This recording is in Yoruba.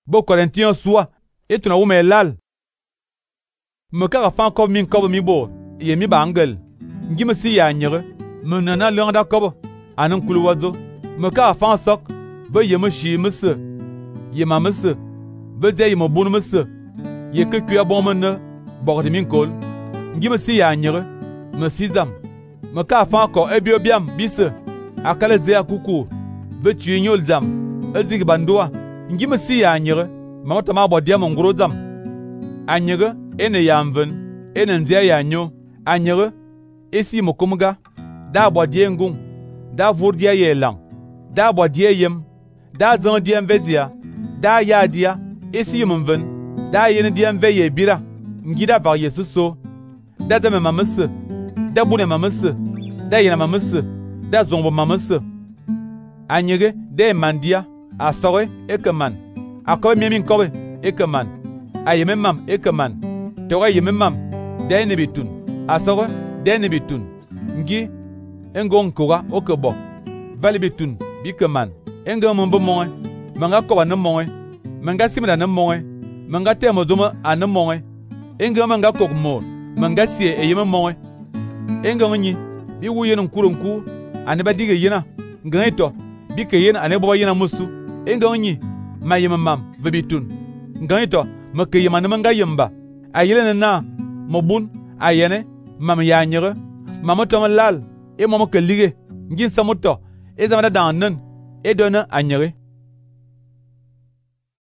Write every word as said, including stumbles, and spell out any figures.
Bo Corinthiens soa et tuna wume lal. Me ka fa ko min ko mi bo ye mi bangel. Ngim si ya nyere me nana long da ko anan kulwazo me ka fa sok be ye me shi me se ye ma me se be ze ye me bun me se ye ke ku bon me ne bo de min kol. Ngim si ya nyere me si zam me ka fa ko ebio biam bise akale ze akuku be tu nyol zam ezig bandua. Ngim si ya nyere ma to ma bo dia mo nguro zam anyere ene yamven ene nzia ya nyo anyere esi mo kumga da bo die ngung da vur dia yelang da bo die yem da zon die mvezia da ya dia esi mven da yen die mve ye bira ngida va yesu so da zame mamese da bune mamese da yena mamese da zombo mamese anyege de mandia asore ekman akobe mimin kobe ekman ayeme mam ekman toga yeme mam de ne bitun asore de ne bitun ngi engon koga okebo vali bitun bikman engam mbo moe manga ko na moe manga simda na moe manga temo zuma an moe engam manga ko mo manga sie eyeme moe engam nyi bi wuyen kurunku ane ba dige yina ngaito bi ke yina ane bo yina musu engam nyi mayema mam vebitun ngaito make yema na manga yemba ayele na mobun ayene mam ya nyere mam to lal e mom ke lige ngin samuto e zamana dan nan e dona anyere